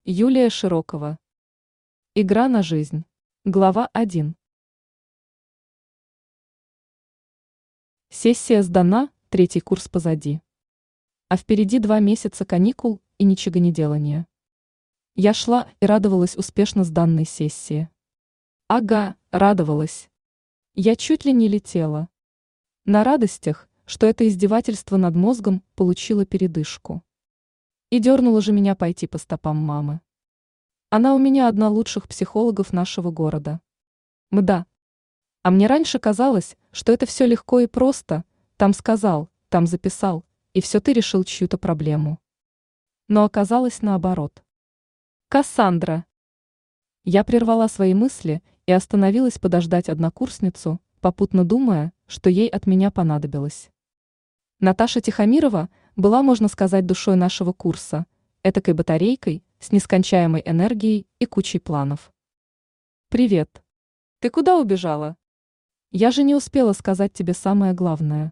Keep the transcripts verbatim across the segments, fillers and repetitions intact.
Юлия Широкова. Игра на жизнь. Глава один. Сессия сдана, третий курс позади. А впереди два месяца каникул и ничего не делания. Я шла и радовалась успешно сданной сессии. Ага, радовалась. Я чуть ли не летела. На радостях, что это издевательство над мозгом получило передышку. И дернула же меня пойти по стопам мамы. Она у меня одна лучших психологов нашего города. Мда. А мне раньше казалось, что это все легко и просто, там сказал, там записал, и все ты решил чью-то проблему. Но оказалось наоборот. Кассандра. Я прервала свои мысли и остановилась подождать однокурсницу, попутно думая, что ей от меня понадобилось. Наташа Тихомирова была, можно сказать, душой нашего курса, этакой батарейкой с нескончаемой энергией и кучей планов. «Привет. Ты куда убежала? Я же не успела сказать тебе самое главное».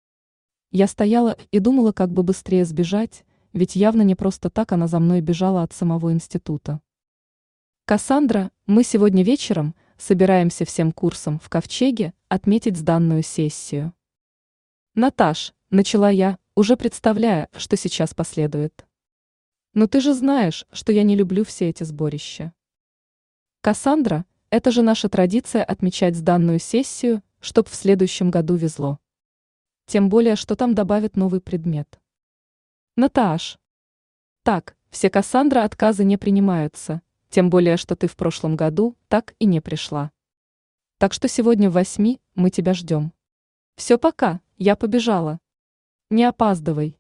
Я стояла и думала, как бы быстрее сбежать, ведь явно не просто так она за мной бежала от самого института. «Кассандра, мы сегодня вечером собираемся всем курсом в Ковчеге отметить сданную сессию». «Наташ», — начала я, уже представляя, что сейчас последует. «Но ты же знаешь, что я не люблю все эти сборища». «Кассандра, это же наша традиция отмечать сданную сессию, чтоб в следующем году везло. Тем более, что там добавят новый предмет». «Наташ». «Так, все, Кассандра, отказы не принимаются, тем более, что ты в прошлом году так и не пришла. Так что сегодня в восьми мы тебя ждем. Все, пока, я побежала. Не опаздывай».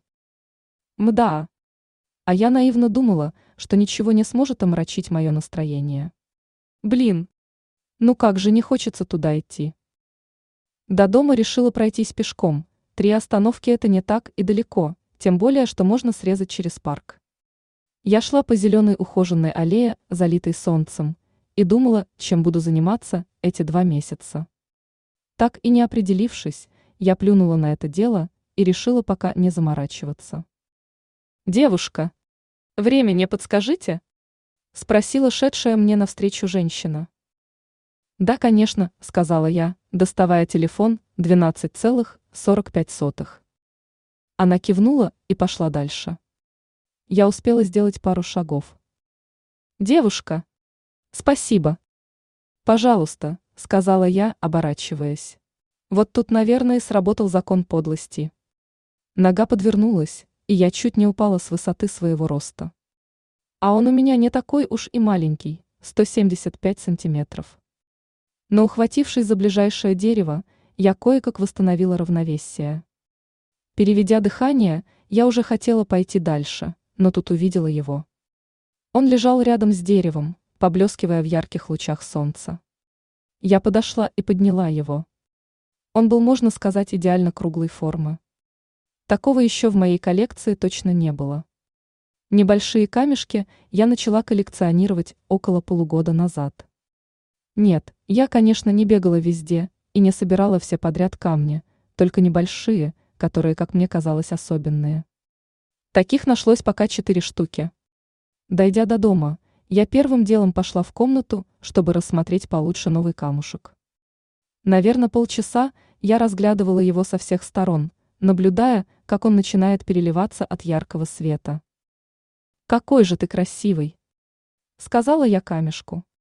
Мда. А я наивно думала, что ничего не сможет омрачить мое настроение. Блин. Ну как же не хочется туда идти. До дома решила пройтись пешком. Три остановки это не так и далеко, тем более, что можно срезать через парк. Я шла по зеленой ухоженной аллее, залитой солнцем, и думала, чем буду заниматься эти два месяца. Так и не определившись, я плюнула на это дело и решила пока не заморачиваться. «Девушка, время не подскажите?» – спросила шедшая мне навстречу женщина. «Да, конечно», – сказала я, доставая телефон двенадцать целых сорок пять сотых. Она кивнула и пошла дальше. Я успела сделать пару шагов. «Девушка, спасибо». «Пожалуйста», – сказала я, оборачиваясь. Вот тут, наверное, сработал закон подлости. Нога подвернулась, и я чуть не упала с высоты своего роста. А он у меня не такой уж и маленький, сто семьдесят пять сантиметров. Но, ухватившись за ближайшее дерево, я кое-как восстановила равновесие. Переведя дыхание, я уже хотела пойти дальше, но тут увидела его. Он лежал рядом с деревом, поблескивая в ярких лучах солнца. Я подошла и подняла его. Он был, можно сказать, идеально круглой формы. Такого еще в моей коллекции точно не было. Небольшие камешки я начала коллекционировать около полугода назад. Нет, я, конечно, не бегала везде и не собирала все подряд камни, только небольшие, которые, как мне казалось, особенные. Таких нашлось пока четыре штуки. Дойдя до дома, я первым делом пошла в комнату, чтобы рассмотреть получше новый камушек. Наверное, полчаса я разглядывала его со всех сторон, наблюдая, как он начинает переливаться от яркого света. «Какой же ты красивый!» — сказала я камешку.